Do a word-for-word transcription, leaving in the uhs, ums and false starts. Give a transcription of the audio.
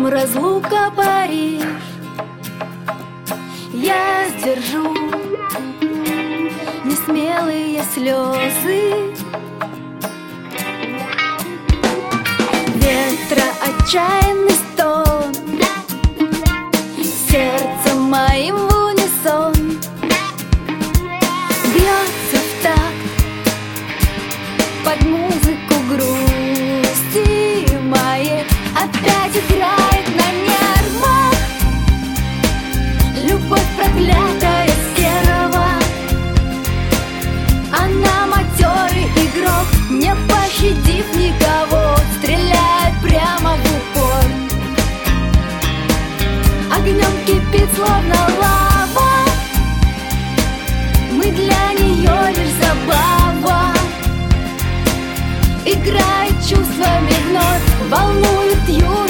Рядом разлука, Париж. Я сдержу несмелые слезы ветра, отчаянный стон, сердцем моим в унисон бьется в такт под музыку грусти моей. Опять играет на нервах любовь проклятая серого. Она матерый игрок, не пощадив никого, стреляет прямо в упор. Огнем кипит, словно лава, мы для нее лишь забава. Играет чувствами вновь, волнует юность.